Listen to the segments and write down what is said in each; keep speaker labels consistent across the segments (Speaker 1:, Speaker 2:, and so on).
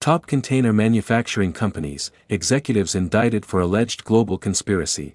Speaker 1: Top container manufacturing companies, executives indicted for alleged global conspiracy.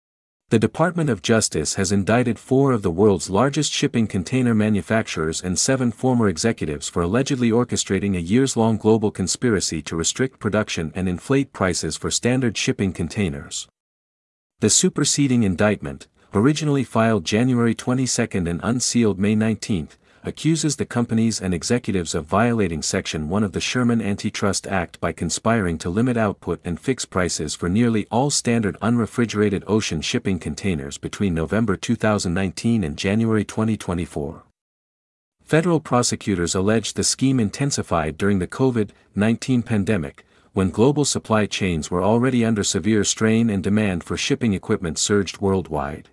Speaker 1: The Department of Justice has indicted 4 of the world's largest shipping container manufacturers and 7 former executives for allegedly orchestrating a years-long global conspiracy to restrict production and inflate prices for standard shipping containers. The superseding indictment, originally filed January 22 and unsealed May 19, accuses the companies and executives of violating Section 1 of the Sherman Antitrust Act by conspiring to limit output and fix prices for nearly all standard unrefrigerated ocean shipping containers between November 2019 and January 2024. Federal prosecutors allege the scheme intensified during the COVID-19 pandemic, when global supply chains were already under severe strain and demand for shipping equipment surged worldwide.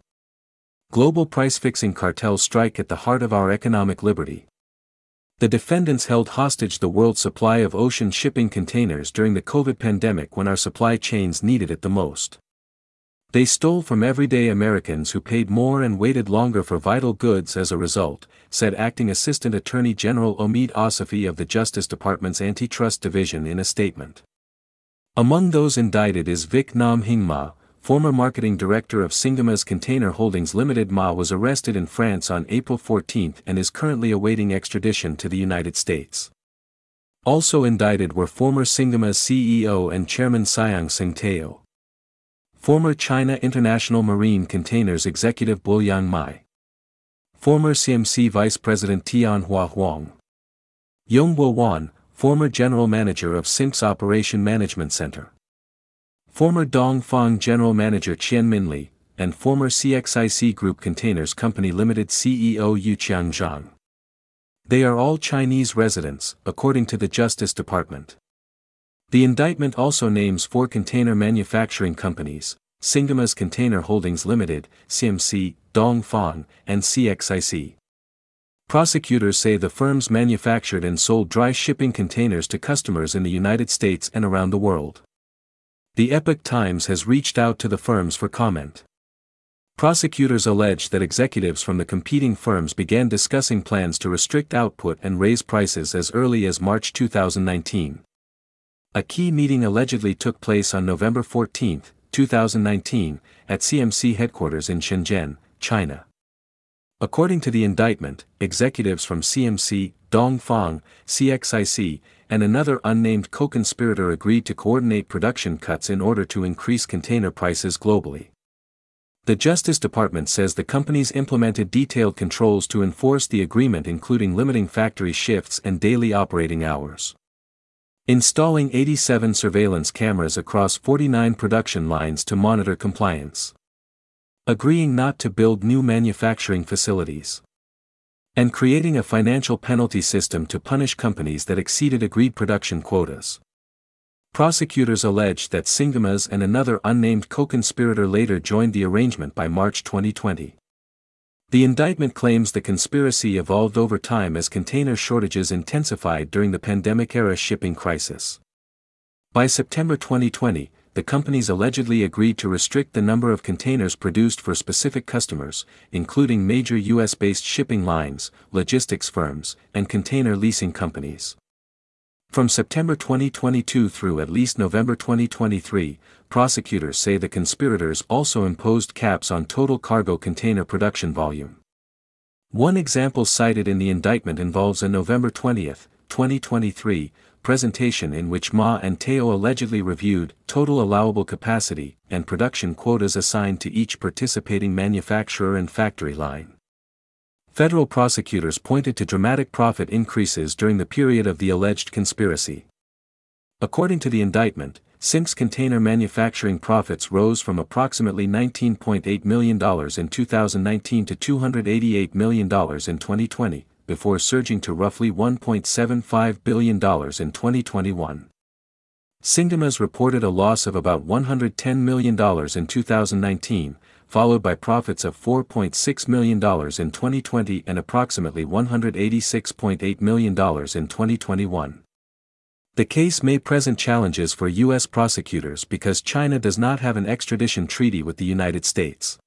Speaker 1: Global price-fixing cartels strike at the heart of our economic liberty. The defendants held hostage the world's supply of ocean shipping containers during the COVID pandemic when our supply chains needed it the most. They stole from everyday Americans who paid more and waited longer for vital goods as a result, said Acting Assistant Attorney General Omid Asafi of the Justice Department's Antitrust Division in a statement. Among those indicted is Vic Nam Hing Ma, former marketing director of Singamas Container Holdings Limited. Ma was arrested in France on April 14 and is currently awaiting extradition to the United States. Also indicted were former Singamas CEO and Chairman Siang Seng Teo, former China International Marine Containers executive Bouyang Mai, former CMC Vice President Tian Hua Huang, Yongbo Wan, former General Manager of Sinks Operation Management Center, former Dongfang General Manager Qian Minli, and former CXIC Group Containers Company Limited CEO Yu Qiangzhang. They are all Chinese residents, according to the Justice Department. The indictment also names 4 container manufacturing companies: Singamas Container Holdings Limited, CMC, Dongfang, and CXIC. Prosecutors say the firms manufactured and sold dry shipping containers to customers in the United States and around the world. The Epoch Times has reached out to the firms for comment. Prosecutors allege that executives from the competing firms began discussing plans to restrict output and raise prices as early as March 2019. A key meeting allegedly took place on November 14, 2019, at CMC headquarters in Shenzhen, China. According to the indictment, executives from CMC, Dongfang, CXIC, and another unnamed co-conspirator agreed to coordinate production cuts in order to increase container prices globally. The Justice Department says the companies implemented detailed controls to enforce the agreement, including limiting factory shifts and daily operating hours, installing 87 surveillance cameras across 49 production lines to monitor compliance, agreeing not to build new manufacturing facilities, and creating a financial penalty system to punish companies that exceeded agreed production quotas. Prosecutors alleged that Singamas and another unnamed co-conspirator later joined the arrangement by March 2020. The indictment claims the conspiracy evolved over time as container shortages intensified during the pandemic-era shipping crisis. By September 2020, the companies allegedly agreed to restrict the number of containers produced for specific customers, including major U.S.-based shipping lines, logistics firms, and container leasing companies. From September 2022 through at least November 2023, prosecutors say the conspirators also imposed caps on total cargo container production volume. One example cited in the indictment involves a November 20, 2023, presentation in which Ma and Teo allegedly reviewed total allowable capacity and production quotas assigned to each participating manufacturer and factory line. Federal prosecutors pointed to dramatic profit increases during the period of the alleged conspiracy. According to the indictment, Sinks container manufacturing profits rose from approximately $19.8 million in 2019 to $288 million in 2020. Before surging to roughly $1.75 billion in 2021. Singamas reported a loss of about $110 million in 2019, followed by profits of $4.6 million in 2020 and approximately $186.8 million in 2021. The case may present challenges for U.S. prosecutors because China does not have an extradition treaty with the United States.